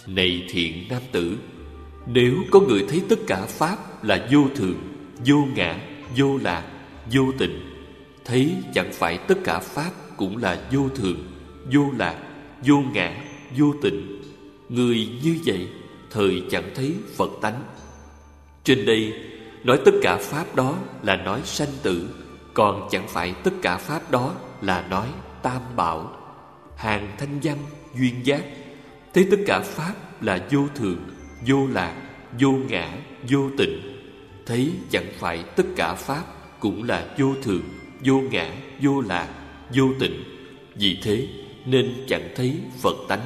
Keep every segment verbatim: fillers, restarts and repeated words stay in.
Này thiện nam tử, nếu có người thấy tất cả pháp là vô thường, vô ngã, vô lạc, vô tịnh, thấy chẳng phải tất cả pháp cũng là vô thường, vô lạc, vô ngã, vô tịnh, người như vậy thời chẳng thấy Phật tánh. Trên đây nói tất cả pháp đó là nói sanh tử, còn chẳng phải tất cả pháp đó là nói tam bảo. Hàng thanh văn duyên giác thấy tất cả pháp là vô thường, vô lạc, vô ngã, vô tịnh, thấy chẳng phải tất cả pháp cũng là vô thường, vô ngã, vô lạc, vô tịnh, vì thế nên chẳng thấy Phật tánh.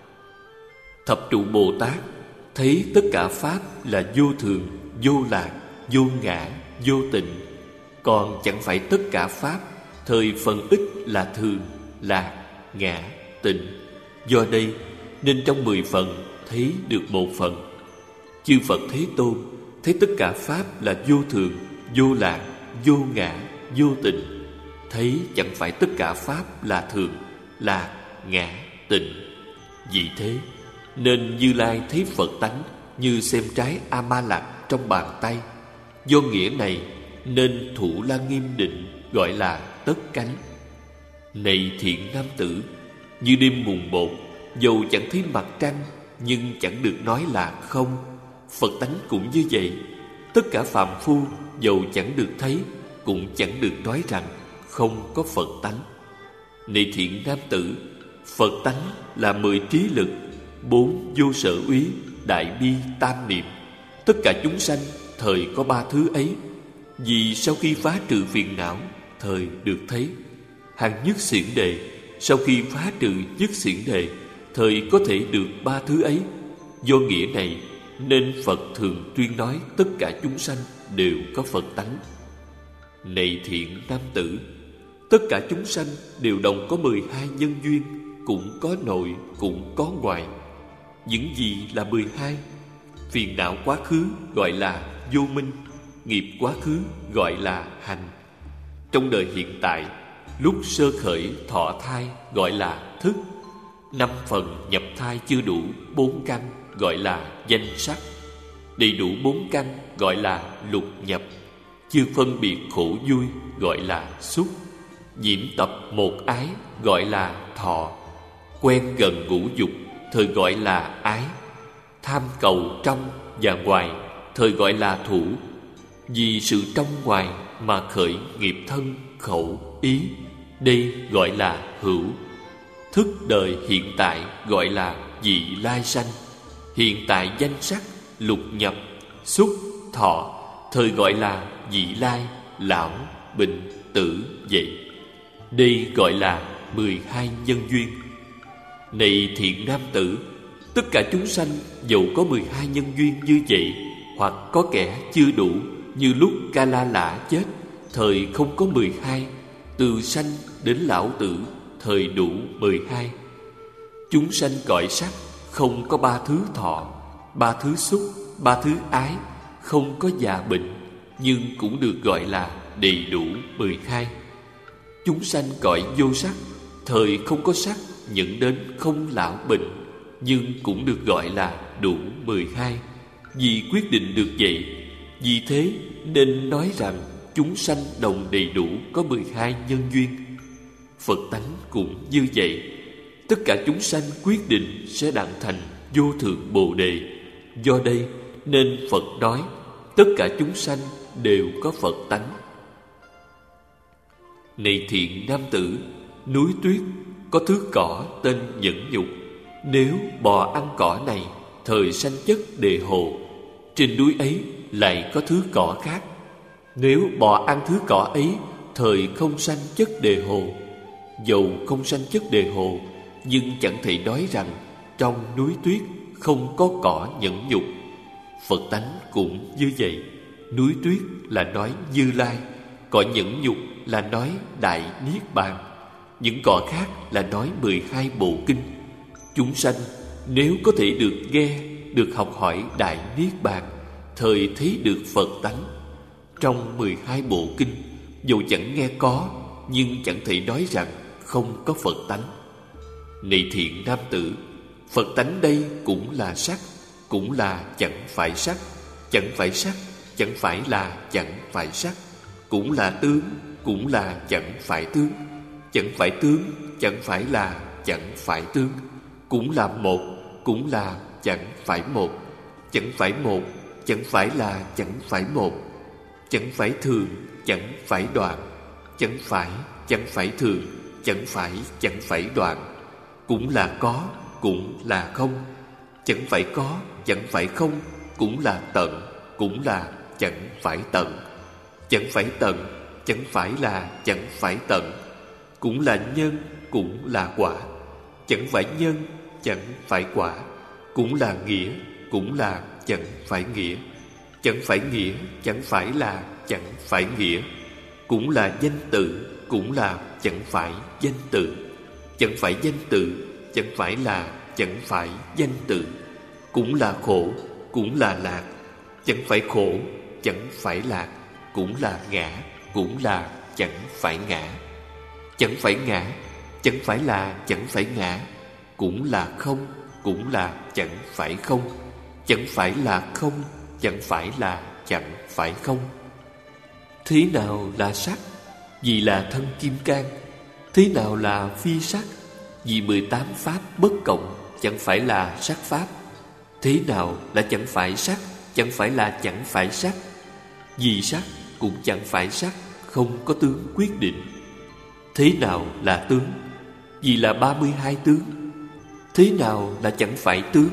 Thập trụ Bồ Tát thấy tất cả pháp là vô thường, vô lạc, vô ngã, vô tịnh, còn chẳng phải tất cả pháp thời phần ít là thường, lạc, ngã, tịnh. Do đây nên trong mười phần thấy được một phần. Chư Phật Thế Tôn thấy tất cả pháp là vô thường, vô lạc, vô ngã, vô tịnh, thấy chẳng phải tất cả pháp là thường, lạc, ngã, tịnh. Vì thế nên Như Lai thấy Phật tánh như xem trái A-ma-lặc trong bàn tay. Do nghĩa này nên Thủ La Nghiêm Định gọi là tất cánh. Này thiện nam tử, như đêm mùng một, dầu chẳng thấy mặt trăng, nhưng chẳng được nói là không. Phật tánh cũng như vậy. Tất cả phàm phu dầu chẳng được thấy, cũng chẳng được nói rằng không có Phật tánh. Này thiện nam tử, Phật tánh là mười trí lực, bốn vô sở úy, đại bi tam niệm. Tất cả chúng sanh thời có ba thứ ấy, vì sau khi phá trừ phiền não thời được thấy. Hàng nhất xiển đề sau khi phá trừ nhất xiển đề thời có thể được ba thứ ấy. Do nghĩa này nên Phật thường tuyên nói tất cả chúng sanh đều có Phật tánh. Này thiện nam tử, tất cả chúng sanh đều đồng có mười hai nhân duyên, cũng có nội cũng có ngoại. Những gì là mười hai? Phiền não quá khứ gọi là vô minh, nghiệp quá khứ gọi là hành. Trong đời hiện tại, lúc sơ khởi thọ thai gọi là thức. Năm phần nhập thai chưa đủ bốn căn gọi là danh sắc. Đầy đủ bốn căn gọi là lục nhập. Chưa phân biệt khổ vui gọi là xúc. Nhiễm tập một ái gọi là thọ. Quen gần ngũ dục thời gọi là ái. Tham cầu trong và ngoài thời gọi là thủ. Vì sự trong ngoài mà khởi nghiệp thân, khẩu, ý, đây gọi là hữu. Thức đời hiện tại gọi là vị lai sanh. Hiện tại danh sắc, lục nhập, xúc, thọ thời gọi là vị lai, lão, bệnh, tử, vậy. Đây gọi là mười hai nhân duyên. Này thiện nam tử, tất cả chúng sanh dầu có mười hai nhân duyên như vậy, hoặc có kẻ chưa đủ, như lúc Ca La Lạ chết thời không có mười hai, từ sanh đến lão tử thời đủ mười hai. Chúng sanh cõi sắc không có ba thứ thọ, ba thứ xúc, ba thứ ái, không có già bệnh, nhưng cũng được gọi là đầy đủ mười hai. Chúng sanh cõi vô sắc thời không có sắc, nhận đến không lão bệnh, nhưng cũng được gọi là đủ mười hai. Vì quyết định được vậy, vì thế nên nói rằng chúng sanh đồng đầy đủ có mười hai nhân duyên. Phật tánh cũng như vậy. Tất cả chúng sanh quyết định sẽ đặng thành vô thượng Bồ Đề. Do đây nên Phật nói tất cả chúng sanh đều có Phật tánh. Này thiện nam tử, núi tuyết có thứ cỏ tên nhẫn nhục. Nếu bò ăn cỏ này thời sanh chất đề hồ, trên núi ấy lại có thứ cỏ khác. Nếu bò ăn thứ cỏ ấy thời không sanh chất đề hồ, dầu không sanh chất đề hồ, nhưng chẳng thể nói rằng trong núi tuyết không có cỏ nhẫn nhục. Phật tánh cũng như vậy. Núi tuyết là nói Như Lai, cỏ nhẫn nhục là nói Đại Niết Bàn, những cỏ khác là nói mười hai bộ kinh. Chúng sanh nếu có thể được nghe, được học hỏi Đại Niết Bàn, thời thấy được Phật tánh. Trong mười hai bộ kinh, dù chẳng nghe có, nhưng chẳng thể nói rằng không có Phật tánh. Này thiện nam tử, Phật tánh đây cũng là sắc, cũng là chẳng phải sắc. Chẳng phải sắc, chẳng phải là chẳng phải sắc. Cũng là tướng, cũng là chẳng phải tướng. Chẳng phải tướng, chẳng phải là chẳng phải tướng. Cũng là một, cũng là chẳng phải một. Chẳng phải một, chẳng phải là chẳng phải một. Chẳng phải thường, chẳng phải đoạn. Chẳng phải, chẳng phải thường, chẳng phải, chẳng phải đoạn. Cũng là có, cũng là không. Chẳng phải có, chẳng phải không. Cũng là tận, cũng là chẳng phải tận. Chẳng phải tận, chẳng phải là chẳng phải tận. Cũng là nhân, cũng là quả. Chẳng phải nhân, chẳng phải quả. Cũng là nghĩa, cũng là chẳng phải nghĩa. Chẳng phải nghĩa, chẳng phải là chẳng phải nghĩa. Cũng là danh tự, cũng là chẳng phải danh tự. Chẳng phải danh tự, chẳng phải là chẳng phải danh tự. Cũng là khổ, cũng là lạc. Chẳng phải khổ, chẳng phải lạc. Cũng là ngã, cũng là chẳng phải ngã. Chẳng phải ngã, chẳng phải là chẳng phải ngã. Cũng là không, cũng là chẳng phải không. Chẳng phải là không, chẳng phải là chẳng phải không. Thế nào là sắc? Vì là thân kim cang. Thế nào là phi sắc? Vì mười tám pháp bất cộng, chẳng phải là sắc pháp. Thế nào là chẳng phải sắc? Chẳng phải là chẳng phải sắc. Vì sắc cũng chẳng phải sắc, không có tướng quyết định. Thế nào là tướng? Vì là ba mươi hai tướng. Thế nào là chẳng phải tướng?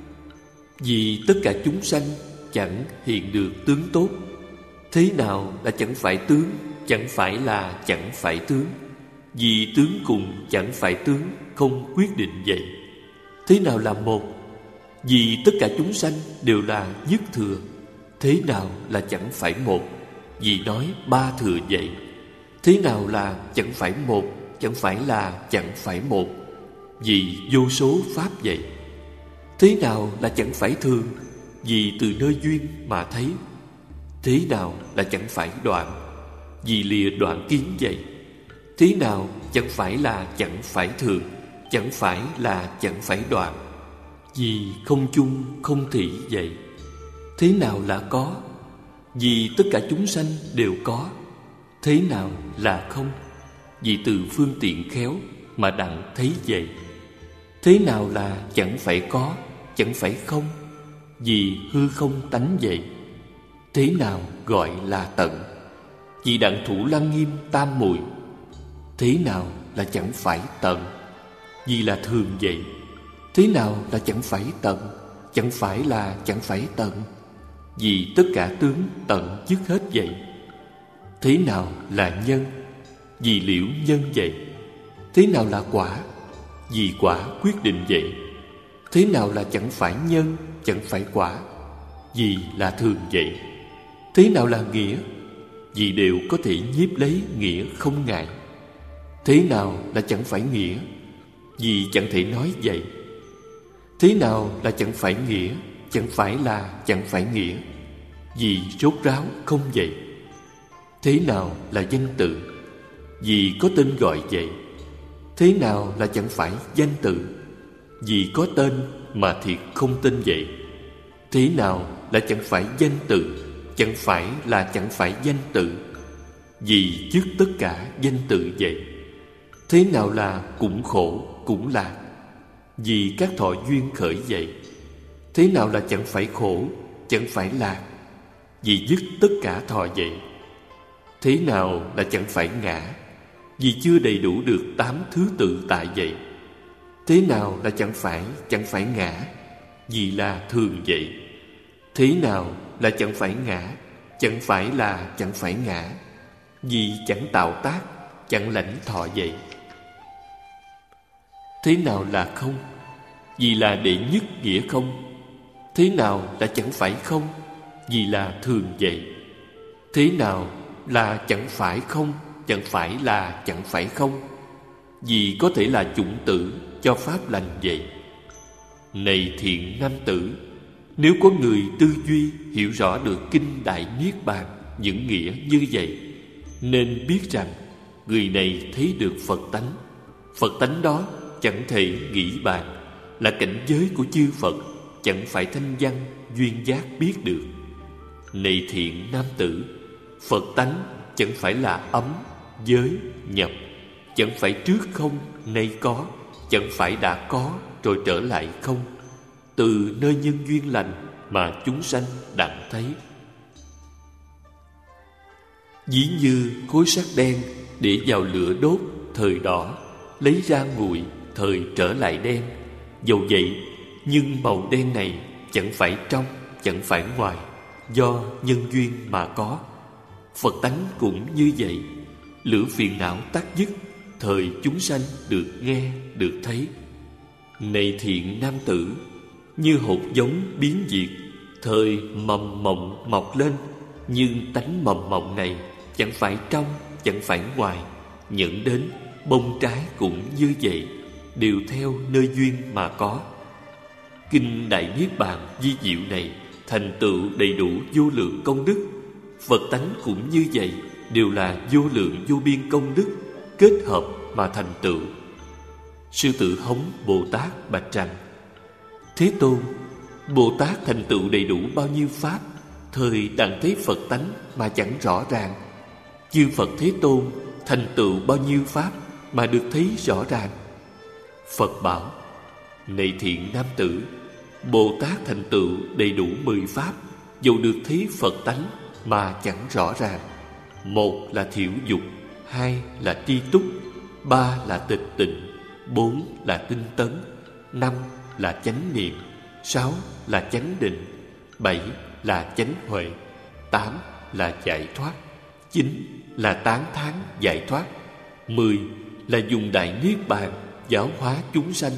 Vì tất cả chúng sanh chẳng hiện được tướng tốt. Thế nào là chẳng phải tướng? Chẳng phải là chẳng phải tướng. Vì tướng cùng chẳng phải tướng, không quyết định vậy. Thế nào là một? Vì tất cả chúng sanh đều là nhất thừa. Thế nào là chẳng phải một? Vì nói ba thừa vậy. Thế nào là chẳng phải một? Chẳng phải là chẳng phải một. Vì vô số pháp vậy. Thế nào là chẳng phải thường? Vì từ nơi duyên mà thấy. Thế nào là chẳng phải đoạn? Vì lìa đoạn kiến vậy. Thế nào chẳng phải là chẳng phải thường? Chẳng phải là chẳng phải đoạn. Vì không chung không thị vậy. Thế nào là có? Vì tất cả chúng sanh đều có. Thế nào là không? Vì từ phương tiện khéo mà đặng thấy vậy. Thế nào là chẳng phải có, chẳng phải không? Vì hư không tánh vậy. Thế nào gọi là tận? Vì đặng thủ lăng nghiêm tam muội. Thế nào là chẳng phải tận? Vì là thường vậy. Thế nào là chẳng phải tận? Chẳng phải là chẳng phải tận. Vì tất cả tướng tận dứt hết vậy. Thế nào là nhân? Vì liễu nhân vậy. Thế nào là quả? Vì quả quyết định vậy. Thế nào là chẳng phải nhân, chẳng phải quả? Vì là thường vậy. Thế nào là nghĩa? Vì đều có thể nhiếp lấy nghĩa không ngại. Thế nào là chẳng phải nghĩa? Vì chẳng thể nói vậy. Thế nào là chẳng phải nghĩa? Chẳng phải là chẳng phải nghĩa. Vì rốt ráo không vậy. Thế nào là danh tự? Vì có tên gọi vậy. Thế nào là chẳng phải danh tự? Vì có tên mà thiệt không tên vậy. Thế nào là chẳng phải danh tự? Chẳng phải là chẳng phải danh tự. Vì dứt tất cả danh tự vậy. Thế nào là cũng khổ, cũng lạc? Vì các thọ duyên khởi vậy. Thế nào là chẳng phải khổ, chẳng phải lạc? Vì dứt tất cả thọ vậy. Thế nào là chẳng phải ngã? Vì chưa đầy đủ được tám thứ tự tại vậy. Thế nào là chẳng phải, chẳng phải ngã? Vì là thường vậy. Thế nào là chẳng phải ngã? Chẳng phải là chẳng phải ngã. Vì chẳng tạo tác, chẳng lãnh thọ vậy. Thế nào là không? Vì là đệ nhất nghĩa không. Thế nào là chẳng phải không? Vì là thường vậy. Thế nào là chẳng phải không? Chẳng phải là chẳng phải không? Vì có thể là chủng tử cho pháp lành vậy. Này thiện nam tử, nếu có người tư duy hiểu rõ được kinh Đại Niết Bàn những nghĩa như vậy, nên biết rằng người này thấy được Phật tánh. Phật tánh đó chẳng thể nghĩ bàn, là cảnh giới của chư Phật, chẳng phải thanh văn duyên giác biết được. Này thiện nam tử, Phật tánh chẳng phải là ấm, giới, nhập, chẳng phải trước không, nay có, chẳng phải đã có rồi trở lại không. Từ nơi nhân duyên lành mà chúng sanh đặng thấy. Ví như khối sắt đen để vào lửa đốt, thời đỏ, lấy ra nguội, thời trở lại đen. Dầu vậy, nhưng màu đen này chẳng phải trong, chẳng phải ngoài, do nhân duyên mà có. Phật tánh cũng như vậy. Lửa phiền não tắt dứt, thời chúng sanh được nghe, được thấy. Này thiện nam tử, như hột giống biến diệt, thời mầm mộng mọc lên, nhưng tánh mầm mộng này chẳng phải trong, chẳng phải ngoài, nhận đến bông trái cũng như vậy, đều theo nơi duyên mà có. Kinh Đại Niết Bàn vi diệu này thành tựu đầy đủ vô lượng công đức. Phật tánh cũng như vậy, đều là vô lượng vô biên công đức kết hợp mà thành tựu. Sư Tử Hống Bồ Tát bạch rằng: Thế Tôn, Bồ Tát thành tựu đầy đủ bao nhiêu pháp, thời đặng thấy Phật tánh mà chẳng rõ ràng. Chư Phật Thế Tôn thành tựu bao nhiêu pháp mà được thấy rõ ràng? Phật bảo: Này thiện nam tử, Bồ Tát thành tựu đầy đủ mười pháp, dầu được thấy Phật tánh mà chẳng rõ ràng. Một là thiểu dục, hai là tri túc, ba là tịch tịnh, bốn là tinh tấn, năm là chánh niệm, sáu là chánh định, bảy là chánh huệ, tám là giải thoát, chín là tán thán giải thoát, mười là dùng đại niết bàn giáo hóa chúng sanh.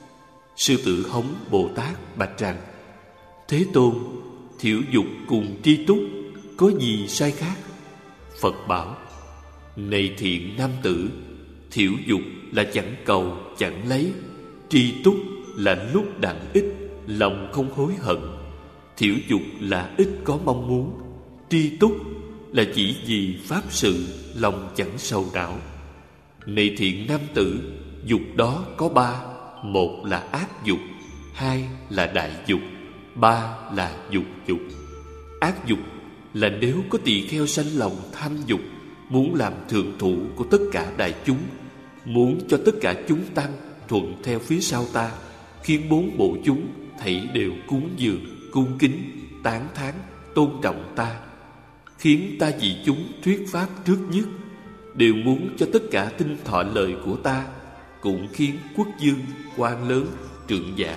Sư Tử Hống Bồ Tát bạch rằng: Thế Tôn, thiểu dục cùng tri túc có gì sai khác? Phật bảo: Này thiện nam tử, thiểu dục là chẳng cầu chẳng lấy, tri túc là lúc đặng ít, lòng không hối hận. Thiểu dục là ít có mong muốn, tri túc là chỉ vì pháp sự, lòng chẳng sầu não. Này thiện nam tử, dục đó có ba: một là ác dục, hai là đại dục, ba là dục dục. Ác dục là nếu có tỳ kheo sanh lòng tham dục, muốn làm thượng thủ của tất cả đại chúng, muốn cho tất cả chúng tăng thuận theo phía sau ta, khiến bốn bộ chúng thảy đều cúng dường, cung kính, tán thán, tôn trọng ta, khiến ta vì chúng thuyết pháp trước nhất, đều muốn cho tất cả tin thọ lời của ta, cũng khiến quốc vương, quan lớn, trượng giả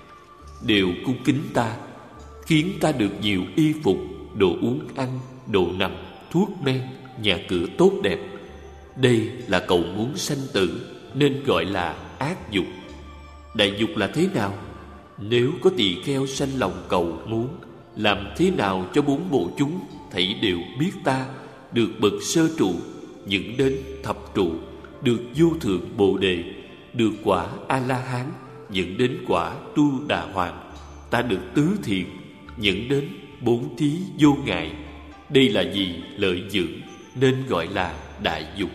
đều cung kính ta, khiến ta được nhiều y phục, đồ uống ăn, đồ nằm, thuốc men, nhà cửa tốt đẹp. Đây là cầu muốn sanh tử, nên gọi là ác dục. Đại dục là thế nào? Nếu có tỳ kheo sanh lòng cầu muốn, làm thế nào cho bốn bộ chúng thảy đều biết ta, được bậc sơ trụ, những đến thập trụ, được vô thượng bồ đề, được quả a la hán, những đến quả tu đà hoàng, ta được tứ thiện, những đến bốn thí vô ngại. Đây là gì? Lợi dưỡng, nên gọi là đại dục.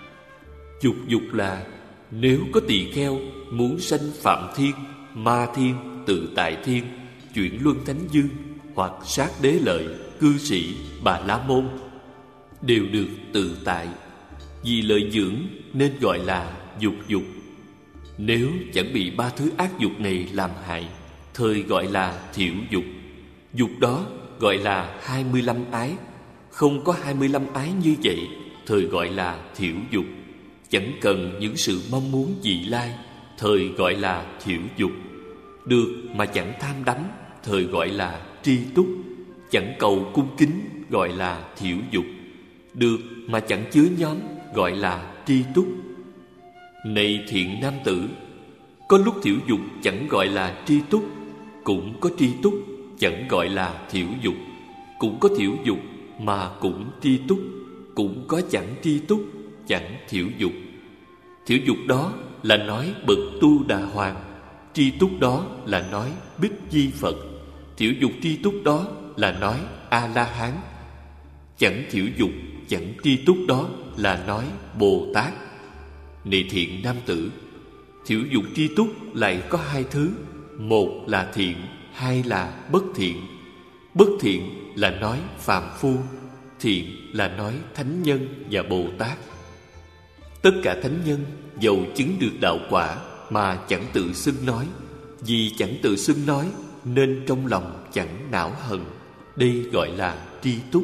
Dục dục là nếu có tỳ kheo muốn sanh phạm thiên, ma thiên, tự tại thiên, chuyển luân thánh dương, hoặc sát đế lợi, cư sĩ, bà la môn, đều được tự tại. Vì lợi dưỡng nên gọi là dục dục. Nếu chẳng bị ba thứ ác dục này làm hại, thời gọi là thiểu dục. Dục đó gọi là hai mươi lăm ái. Không có hai mươi lăm ái như vậy, thời gọi là thiểu dục. Chẳng cần những sự mong muốn vị lai, thời gọi là thiểu dục. Được mà chẳng tham đắm, thời gọi là tri túc. Chẳng cầu cung kính, gọi là thiểu dục. Được mà chẳng chứa nhóm, gọi là tri túc. Này thiện nam tử, có lúc thiểu dục chẳng gọi là tri túc, cũng có tri túc chẳng gọi là thiểu dục. Cũng có thiểu dục mà cũng tri túc, cũng có chẳng tri túc, chẳng thiểu dục. Thiểu dục đó là nói bậc tu đà hoàng, tri túc đó là nói Bích Di Phật, thiểu dục tri túc đó là nói A La Hán. Chẳng thiểu dục, chẳng tri túc đó là nói Bồ Tát. Này thiện nam tử, thiểu dục tri túc lại có hai thứ. Một là thiện, hai là bất thiện. Bất thiện là nói phàm phu, thiện là nói thánh nhân và Bồ Tát. Tất cả thánh nhân dầu chứng được đạo quả mà chẳng tự xưng nói. Vì chẳng tự xưng nói nên trong lòng chẳng não hận. Đây gọi là tri túc.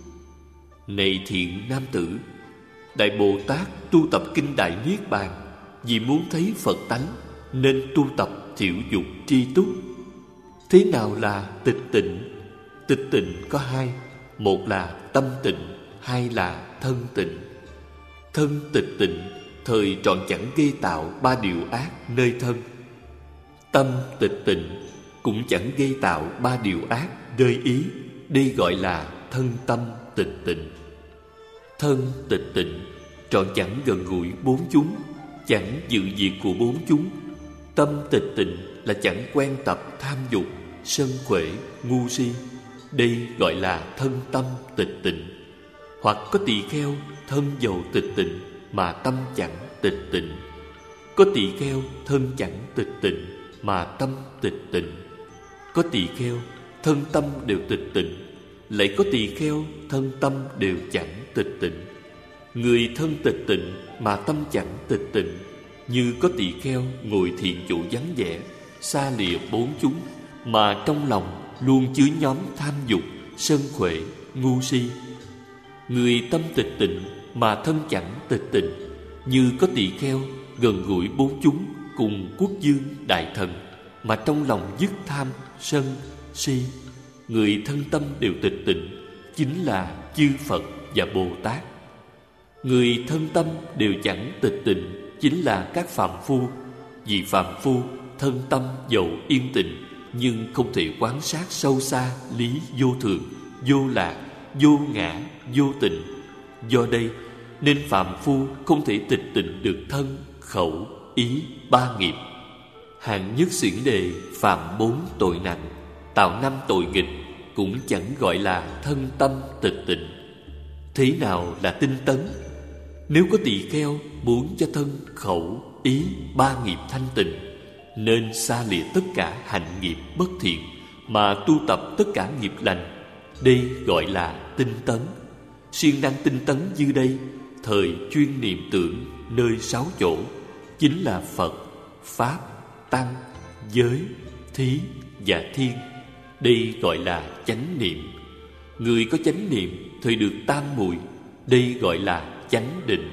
Này thiện nam tử, Đại Bồ Tát tu tập kinh Đại Niết Bàn vì muốn thấy Phật tánh nên tu tập thiểu dục tri túc. Thế nào là tịch tịnh? Tịch tịnh có hai. Một là tâm tịnh, hai là thân tịnh. Thân tịch tịnh, thời trọn chẳng gây tạo ba điều ác nơi thân. Tâm tịch tịnh, cũng chẳng gây tạo ba điều ác nơi ý. Đây gọi là thân tâm tịch tịnh. Thân tịch tịnh, trọn chẳng gần gũi bốn chúng, chẳng dự việc của bốn chúng. Tâm tịch tịnh là chẳng quen tập tham dục, sân khỏe, ngu si. Đây gọi là thân tâm tịch tịnh. Hoặc có tỳ kheo thân dầu tịch tịnh mà tâm chẳng tịch tịnh. Có tỳ kheo thân chẳng tịch tịnh mà tâm tịch tịnh. Có tỳ kheo thân tâm đều tịch tịnh, lại có tỳ kheo thân tâm đều chẳng tịch tịnh. Người thân tịch tịnh mà tâm chẳng tịch tịnh, như có tỳ kheo ngồi thiện chỗ vắng vẻ, xa lìa bốn chúng, mà trong lòng luôn chứa nhóm tham dục, sân khỏe, ngu si. Người tâm tịch tịnh mà thân chẳng tịch tịnh, như có tỳ kheo gần gũi bốn chúng cùng quốc vương đại thần, mà trong lòng dứt tham, sân, si. Người thân tâm đều tịch tịnh chính là chư Phật và Bồ Tát. Người thân tâm đều chẳng tịch tịnh chính là các phàm phu. Vì phàm phu thân tâm dầu yên tịnh, nhưng không thể quan sát sâu xa lý vô thường, vô lạc, vô ngã, vô tịnh. Do đây nên phàm phu không thể tịch tịnh được thân, khẩu, ý, ba nghiệp. Hạng nhất xiển đề phạm bốn tội nặng, tạo năm tội nghịch, cũng chẳng gọi là thân tâm tịch tịnh. Thế nào là tinh tấn? Nếu có tỳ kheo muốn cho thân, khẩu, ý, ba nghiệp thanh tịnh, nên xa lìa tất cả hạnh nghiệp bất thiện mà tu tập tất cả nghiệp lành. Đây gọi là tinh tấn. Siêng năng tinh tấn như đây, thời chuyên niệm tưởng nơi sáu chỗ, chính là Phật, Pháp, Tăng, Giới, Thí và Thiên. Đây gọi là chánh niệm. Người có chánh niệm thời được tam muội, đây gọi là chánh định.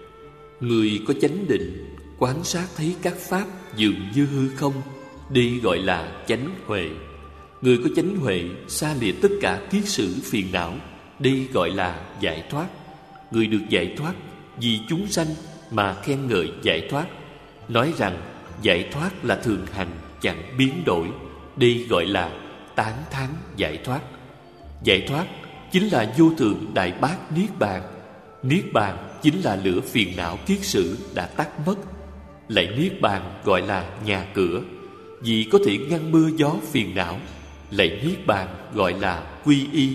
Người có chánh định quán sát thấy các pháp dường như hư không, đây gọi là chánh huệ. Người có chánh huệ xa lìa tất cả kiết sử phiền não, đây gọi là giải thoát. Người được giải thoát vì chúng sanh mà khen ngợi giải thoát, nói rằng giải thoát là thường hành chẳng biến đổi, đây gọi là tán thán giải thoát. Giải thoát chính là vô thượng đại bát niết bàn. Niết bàn chính là lửa phiền não kiết sử đã tắt mất. Lại niết bàn gọi là nhà cửa, vì có thể ngăn mưa gió phiền não. Lại niết bàn gọi là quy y,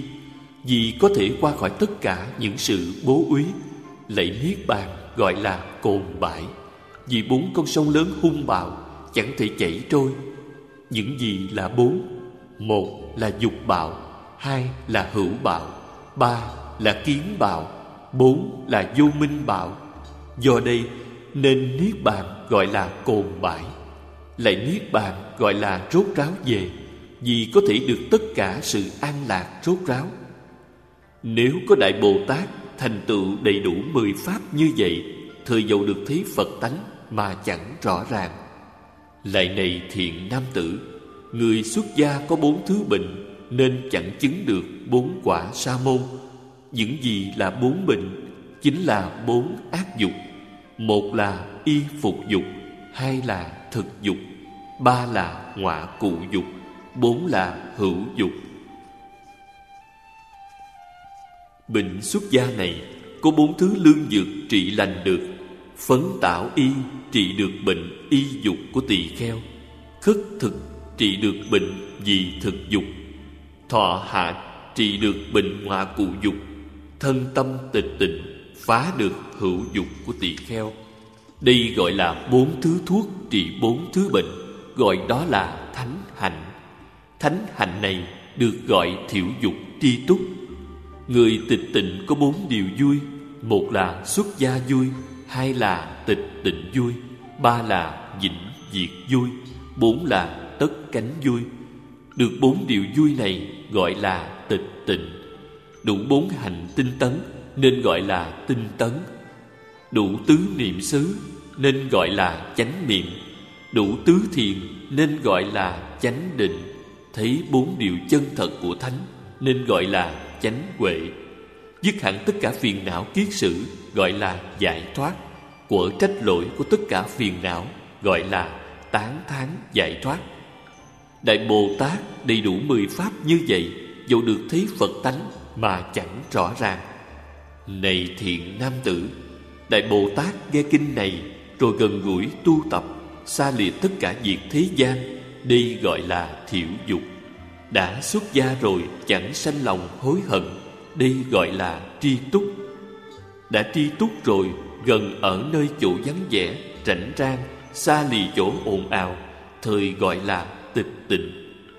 vì có thể qua khỏi tất cả những sự bố úy. Lại niết bàn gọi là cồn bãi, vì bốn con sông lớn hung bạo chẳng thể chảy trôi. Những gì là bốn? Một là dục bạo, hai là hữu bạo, ba là kiến bạo, bốn là vô minh bạo. Do đây nên niết bàn gọi là cồn bãi. Lại niết bàn gọi là rốt ráo về, vì có thể được tất cả sự an lạc rốt ráo. Nếu có Đại Bồ Tát thành tựu đầy đủ mười pháp như vậy, thời dầu được thấy Phật tánh mà chẳng rõ ràng. Lại này thiện nam tử, người xuất gia có bốn thứ bệnh nên chẳng chứng được bốn quả sa môn. Những gì là bốn bệnh? Chính là bốn ác dục. Một là y phục dục, hai là thực dục, ba là ngọa cụ dục, bốn là hữu dục. Bệnh xuất gia này có bốn thứ lương dược trị lành được. Phấn tảo y trị được bệnh y dục của tỳ kheo. Khất thực trị được bệnh vì thực dục. Thọ hạ trị được bệnh ngọa cụ dục. Thân tâm tịch tịnh phá được hữu dục của tỳ kheo. Đây gọi là bốn thứ thuốc trị bốn thứ bệnh, gọi đó là thánh hạnh. Thánh hạnh này được gọi thiểu dục tri túc. Người tịch tịnh có bốn điều vui. Một là xuất gia vui, hai là tịch tịnh vui, ba là vĩnh diệt vui, bốn là tất cánh vui. Được bốn điều vui này gọi là tịch tịnh. Đủ bốn hành tinh tấn nên gọi là tinh tấn. Đủ tứ niệm xứ nên gọi là chánh niệm. Đủ tứ thiền nên gọi là chánh định. Thấy bốn điều chân thật của thánh nên gọi là chánh huệ. Dứt hẳn tất cả phiền não kiết sử gọi là giải thoát. Quở trách lỗi của tất cả phiền não gọi là tán thán giải thoát. Đại Bồ Tát đầy đủ mười pháp như vậy, dẫu được thấy Phật tánh mà chẳng rõ ràng. Này thiện nam tử, Đại Bồ Tát nghe kinh này rồi gần gũi tu tập, xa lìa tất cả việc thế gian. Đây gọi là thiểu dục. Đã xuất gia rồi chẳng sanh lòng hối hận. Đây gọi là tri túc. Đã tri túc rồi, gần ở nơi chỗ vắng vẻ, rảnh rang, xa lìa chỗ ồn ào, thời gọi là tịch tịnh.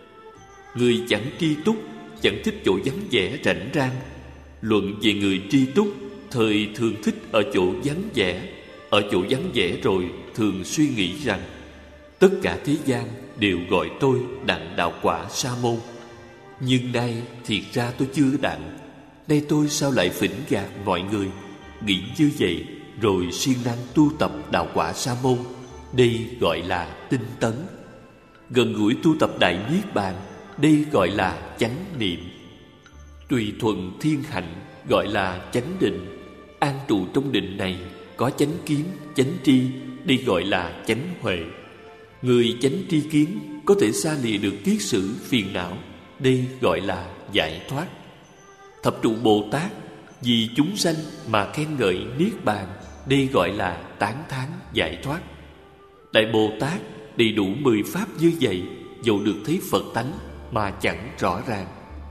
Người chẳng tri túc, chẳng thích chỗ vắng vẻ rảnh rang. Luận về người tri túc, thời thường thích ở chỗ vắng vẻ. Ở chỗ vắng vẻ rồi thường suy nghĩ rằng tất cả thế gian đều gọi tôi đặng đạo quả sa môn. Nhưng nay thiệt ra tôi chưa đặng. Nay tôi sao lại phỉnh gạt mọi người? Nghĩ như vậy rồi siêng năng tu tập đạo quả sa môn. Đây gọi là tinh tấn. Gần gũi tu tập đại niết bàn. Đây gọi là chánh niệm. Tùy thuận thiên hạnh gọi là chánh định. An trụ trong định này có chánh kiến, chánh tri. Đây gọi là chánh huệ. Người chánh tri kiến có thể xa lìa được kiết sử phiền não. Đây gọi là giải thoát. Thập trụ Bồ Tát vì chúng sanh mà khen ngợi niết bàn. Đây gọi là tán thán giải thoát. Đại Bồ Tát đầy đủ mười pháp như vậy, dẫu được thấy Phật tánh mà chẳng rõ ràng.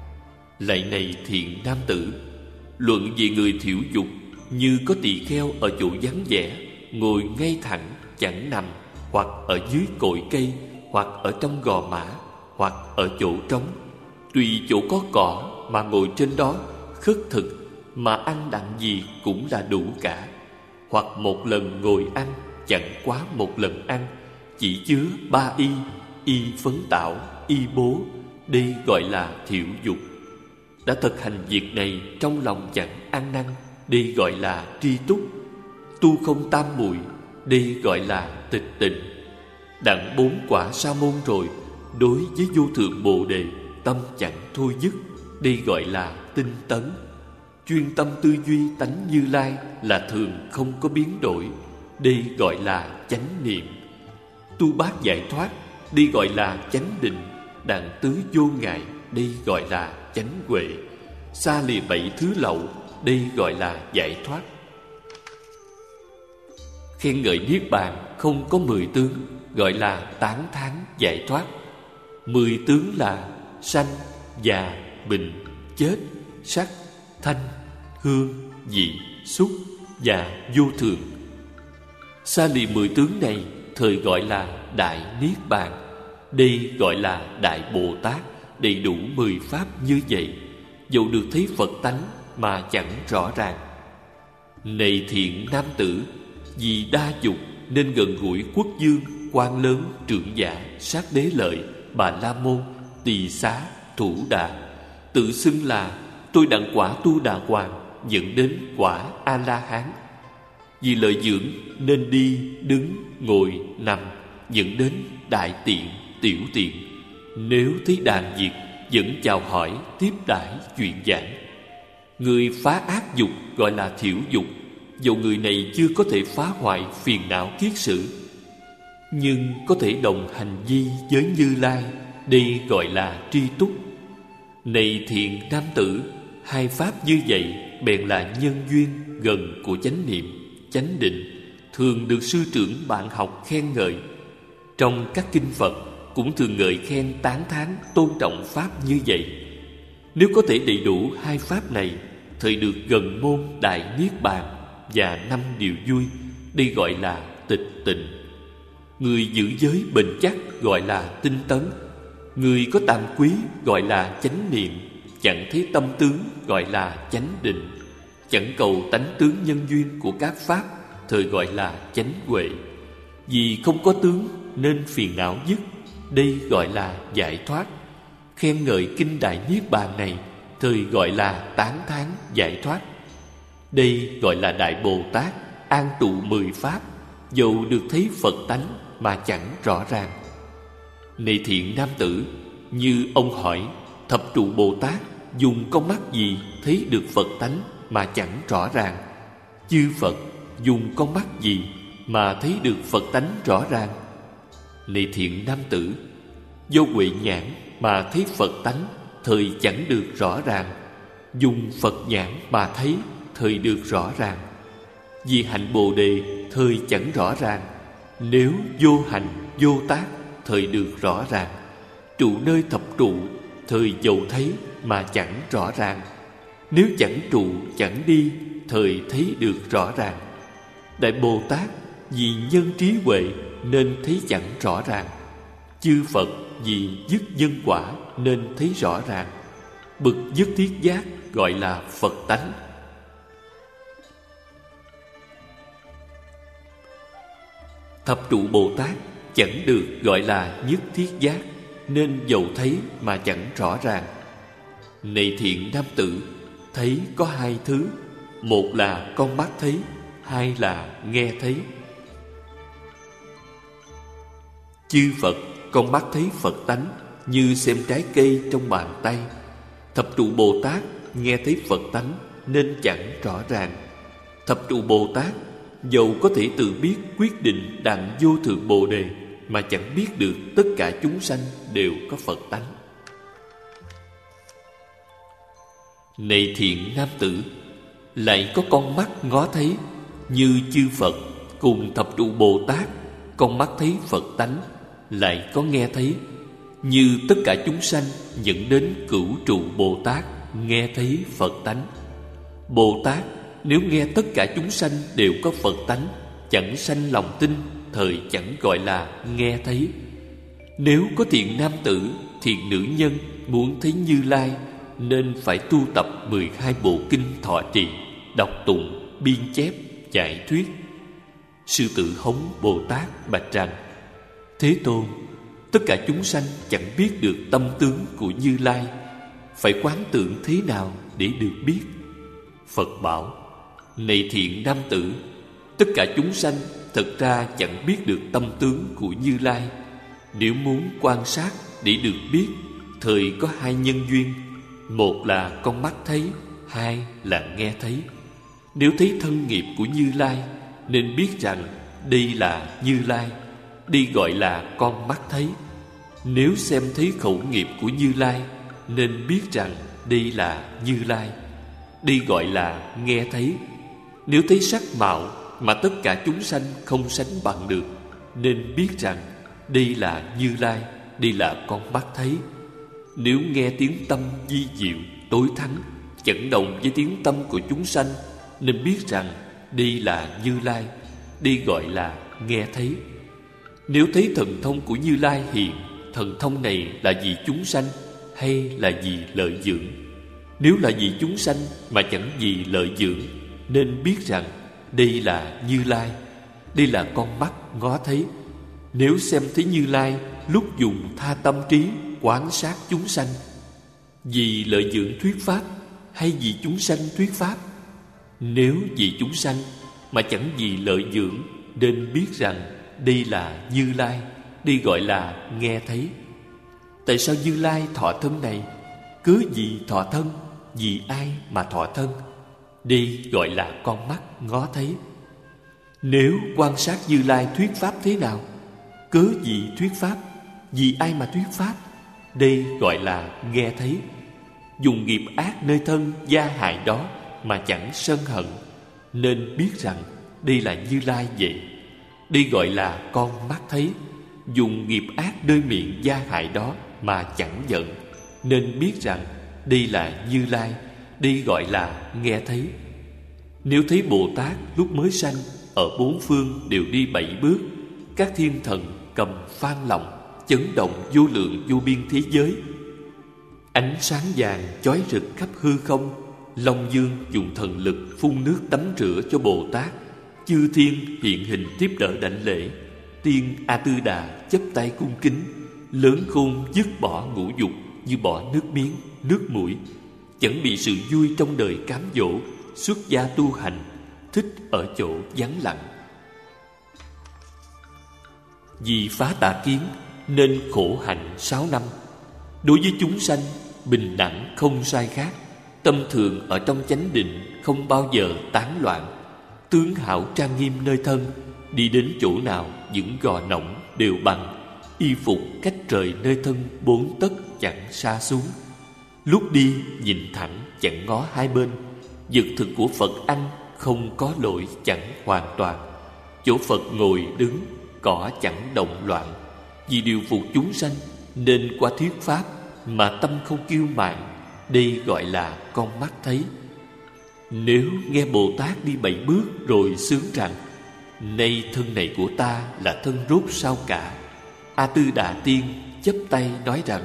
Lạy này thiện nam tử, luận về người thiểu dục, như có tỳ kheo ở chỗ vắng vẻ, ngồi ngay thẳng chẳng nằm, hoặc ở dưới cội cây, hoặc ở trong gò mã, hoặc ở chỗ trống. Tùy chỗ có cỏ mà ngồi trên đó, khất thực mà ăn đặng gì cũng là đủ cả. Hoặc một lần ngồi ăn chẳng quá một lần ăn, chỉ chứa ba y, y phấn tạo, y bố. Đây gọi là thiểu dục. Đã thực hành việc này trong lòng chẳng ăn năn. Đây gọi là tri túc. Tu không tam muội. Đây gọi là tịch tịnh. Đặng bốn quả sa môn rồi, đối với vô thượng Bồ Đề tâm chẳng thôi dứt. Đây gọi là tinh tấn. Chuyên tâm tư duy tánh Như Lai là thường không có biến đổi. Đây gọi là chánh niệm. Tu bát giải thoát. Đây gọi là chánh định. Đặng tứ vô ngại. Đây gọi là chánh huệ. Xa lìa bảy thứ lậu. Đây gọi là giải thoát. Khen ngợi niết bàn không có mười tướng, gọi là tán thán giải thoát. Mười tướng là sanh, già, bệnh, chết, sắc, thanh, hương, vị, xúc và vô thường. Xa lìa mười tướng này, thời gọi là đại niết bàn. Đây gọi là đại Bồ Tát, đầy đủ mười pháp như vậy, dẫu được thấy Phật tánh mà chẳng rõ ràng. Này thiện nam tử, vì đa dục nên gần gũi quốc vương, quan lớn, trưởng giả, sát đế lợi, bà la môn, tỳ xá, thủ đà, tự xưng là tôi đặng quả tu đà hoàng, dẫn đến quả a la hán. Vì lợi dưỡng nên đi, đứng, ngồi, nằm, dẫn đến đại tiện, tiểu tiện. Nếu thấy đàn việc, vẫn chào hỏi, tiếp đãi, chuyện giảng. Người phá ác dục gọi là thiểu dục, dẫu người này chưa có thể phá hoại phiền não kiết sử, nhưng có thể đồng hành vi với Như Lai. Đây gọi là tri túc. Này thiện nam tử, hai pháp như vậy bèn là nhân duyên gần của chánh niệm, chánh định, thường được sư trưởng bạn học khen ngợi. Trong các kinh Phật cũng thường ngợi khen, tán thán, tôn trọng pháp như vậy. Nếu có thể đầy đủ hai pháp này, thời được gần môn đại niết bàn và năm điều vui. Đây gọi là tịch tịnh. Người giữ giới bền chắc gọi là tinh tấn. Người có tam quý gọi là chánh niệm. Chẳng thấy tâm tướng gọi là chánh định. Chẳng cầu tánh tướng nhân duyên của các pháp, thời gọi là chánh huệ. Vì không có tướng nên phiền não dứt, đây gọi là giải thoát. Khen ngợi kinh Đại Niết Bàn này, thời gọi là tán thán giải thoát. Đây gọi là Đại Bồ Tát an trụ mười pháp, dầu được thấy Phật tánh mà chẳng rõ ràng. Này thiện nam tử, như ông hỏi, thập trụ Bồ Tát dùng con mắt gì thấy được Phật tánh mà chẳng rõ ràng? Chư Phật dùng con mắt gì mà thấy được Phật tánh rõ ràng? Này thiện nam tử, do huệ nhãn mà thấy Phật tánh, thời chẳng được rõ ràng. Dùng Phật nhãn mà thấy, thời được rõ ràng. Vì hạnh Bồ Đề, thời chẳng rõ ràng. Nếu vô hành, vô tác, thời được rõ ràng. Trụ nơi thập trụ, thời dầu thấy mà chẳng rõ ràng. Nếu chẳng trụ, chẳng đi, thời thấy được rõ ràng. Đại Bồ Tát vì nhân trí huệ nên thấy chẳng rõ ràng. Chư Phật vì dứt nhân quả nên thấy rõ ràng. Bực dứt thiết giác gọi là Phật tánh. Thập trụ Bồ Tát chẳng được gọi là nhất thiết giác, nên dầu thấy mà chẳng rõ ràng. Này thiện nam tử, thấy có hai thứ. Một là con mắt thấy, hai là nghe thấy. Chư Phật con mắt thấy Phật tánh như xem trái cây trong bàn tay. Thập trụ Bồ Tát nghe thấy Phật tánh nên chẳng rõ ràng. Thập trụ Bồ Tát dầu có thể tự biết quyết định đặng vô thượng Bồ Đề, mà chẳng biết được tất cả chúng sanh đều có Phật tánh. Này thiện nam tử, lại có con mắt ngó thấy, như chư Phật cùng thập trụ Bồ Tát con mắt thấy Phật tánh, lại có nghe thấy, như tất cả chúng sanh dẫn đến cửu trụ Bồ Tát nghe thấy Phật tánh. Bồ Tát nếu nghe tất cả chúng sanh đều có Phật tánh, chẳng sanh lòng tin, thời chẳng gọi là nghe thấy. Nếu có thiện nam tử, thiện nữ nhân muốn thấy Như Lai, nên phải tu tập mười hai bộ kinh thọ trì, đọc tụng, biên chép, giải thuyết. Sư tử Hống Bồ Tát bạch rằng: Thế Tôn, tất cả chúng sanh chẳng biết được tâm tướng của Như Lai, phải quán tưởng thế nào để được biết? Phật bảo: Này thiện nam tử, tất cả chúng sanh thật ra chẳng biết được tâm tướng của Như Lai. Nếu muốn quan sát để được biết, thời có hai nhân duyên. Một là con mắt thấy, hai là nghe thấy. Nếu thấy thân nghiệp của Như Lai, nên biết rằng đây là Như Lai, đây gọi là con mắt thấy. Nếu xem thấy khẩu nghiệp của Như Lai, nên biết rằng đây là Như Lai, đây gọi là nghe thấy. Nếu thấy sắc mạo mà tất cả chúng sanh không sánh bằng được, nên biết rằng đây là Như Lai, đây là con mắt thấy. Nếu nghe tiếng tâm vi diệu, tối thắng, chẳng đồng với tiếng tâm của chúng sanh, nên biết rằng đây là Như Lai, đây gọi là nghe thấy. Nếu thấy thần thông của Như Lai hiện, thần thông này là vì chúng sanh hay là vì lợi dưỡng? Nếu là vì chúng sanh mà chẳng vì lợi dưỡng, nên biết rằng đây là Như Lai, đây là con mắt ngó thấy. Nếu xem thấy Như Lai lúc dùng tha tâm trí quán sát chúng sanh, vì lợi dưỡng thuyết pháp hay vì chúng sanh thuyết pháp? Nếu vì chúng sanh mà chẳng vì lợi dưỡng, nên biết rằng đây là Như Lai, đây gọi là nghe thấy. Tại sao Như Lai thọ thân này? Cớ gì thọ thân? Vì ai mà thọ thân? Đây gọi là con mắt ngó thấy. Nếu quan sát Như Lai thuyết pháp thế nào? Cớ gì thuyết pháp? Vì ai mà thuyết pháp? Đây gọi là nghe thấy. Dùng nghiệp ác nơi thân gia hại đó mà chẳng sân hận, nên biết rằng đây là Như Lai vậy. Đây gọi là con mắt thấy. Dùng nghiệp ác nơi miệng gia hại đó mà chẳng giận, nên biết rằng đây là Như Lai, đây gọi là nghe thấy. Nếu thấy Bồ Tát lúc mới sanh ở bốn phương đều đi bảy bước. Các thiên thần cầm phan lọng, chấn động vô lượng vô biên thế giới. Ánh sáng vàng chói rực khắp hư không. Long Dương dùng thần lực phun nước tắm rửa cho Bồ Tát. Chư thiên hiện hình tiếp đỡ đảnh lễ. Tiên A Tư Đà chắp tay cung kính. Lớn khôn dứt bỏ ngũ dục như bỏ nước miếng, nước mũi. Chẳng bị sự vui trong đời cám dỗ. Xuất gia tu hành, thích ở chỗ vắng lặng. Vì phá tà kiến nên khổ hạnh sáu năm. Đối với chúng sanh bình đẳng không sai khác. Tâm thường ở trong chánh định, không bao giờ tán loạn. Tướng hảo trang nghiêm nơi thân, đi đến chỗ nào những gò nỏng đều bằng. Y phục cách trời nơi thân bốn tấc chẳng xa xuống. Lúc đi nhìn thẳng chẳng ngó hai bên. Vật thực của Phật ăn không có lỗi chẳng hoàn toàn. Chỗ Phật ngồi đứng cỏ chẳng động loạn. Vì điều phục chúng sanh nên qua thuyết pháp mà tâm không kiêu mạn. Đây gọi là con mắt thấy. Nếu nghe Bồ Tát đi bảy bước rồi sướng rằng: nay thân này của ta là thân rốt sao cả. A Tư Đà Tiên chắp tay nói rằng: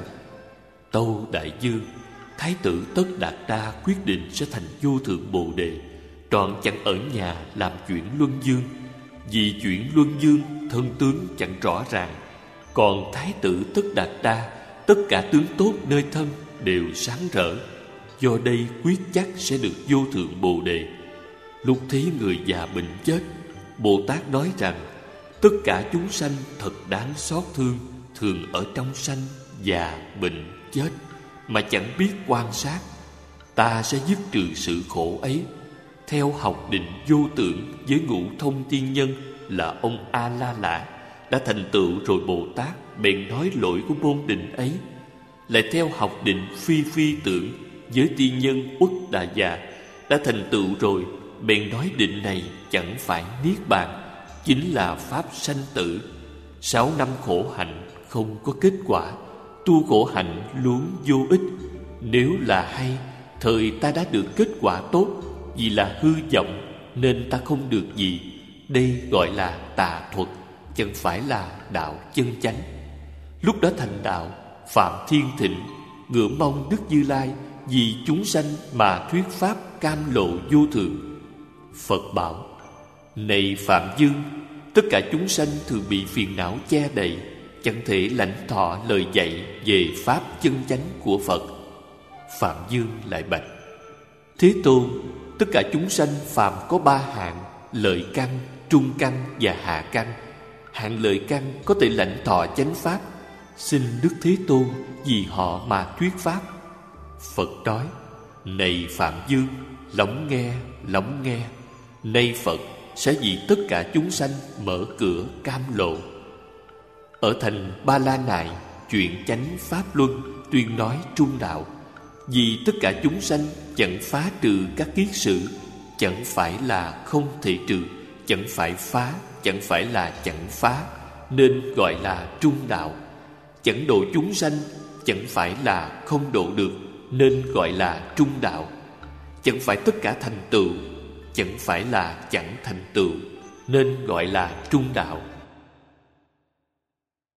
tâu đại vương, Thái tử Tất Đạt Đa quyết định sẽ thành vô thượng Bồ Đề, trọn chẳng ở nhà làm chuyện luân dương. Vì chuyện luân dương thân tướng chẳng rõ ràng. Còn Thái tử Tất Đạt Đa, tất cả tướng tốt nơi thân đều sáng rỡ. Do đây quyết chắc sẽ được vô thượng Bồ Đề. Lúc thấy người già bệnh chết, Bồ Tát nói rằng: tất cả chúng sanh thật đáng xót thương, thường ở trong sanh, già, bệnh, chết mà chẳng biết quan sát. Ta sẽ dứt trừ sự khổ ấy. Theo học định vô tưởng với ngũ thông tiên nhân là ông A La Lã đã thành tựu rồi Bồ Tát bèn nói lỗi của môn định ấy. Lại theo học định phi phi tưởng với tiên nhân Uất Đà Già đã thành tựu rồi bèn nói định này chẳng phải niết bàn, chính là pháp sanh tử. Sáu năm khổ hạnh không có kết quả, tu khổ hạnh luôn vô ích. Nếu là hay, thời ta đã được kết quả tốt. Vì là hư vọng nên ta không được gì. Đây gọi là tà thuật, chẳng phải là đạo chân chánh. Lúc đó thành đạo, Phạm Thiên Thịnh ngưỡng mong Đức Như Lai vì chúng sanh mà thuyết pháp cam lộ vô thượng. Phật bảo: này Phạm Dương, tất cả chúng sanh thường bị phiền não che đầy, chẳng thể lãnh thọ lời dạy về pháp chân chánh của Phật. Phạm Dương lại bạch: Thế Tôn, tất cả chúng sanh phàm có ba hạng: lợi căn, trung căn và hạ căn. Hạng lợi căn có thể lãnh thọ chánh pháp. Xin Đức Thế Tôn vì họ mà thuyết pháp. Phật nói: này Phạm Dương, lắng nghe, lắng nghe. Nay Phật sẽ vì tất cả chúng sanh mở cửa cam lộ. Ở thành Ba La Nại, chuyện chánh pháp luân tuyên nói trung đạo. Vì tất cả chúng sanh chẳng phá trừ các kiết sử, chẳng phải là không thể trừ, chẳng phải phá, chẳng phải là chẳng phá, nên gọi là trung đạo. Chẳng độ chúng sanh, chẳng phải là không độ được, nên gọi là trung đạo. Chẳng phải tất cả thành tựu, chẳng phải là chẳng thành tựu, nên gọi là trung đạo.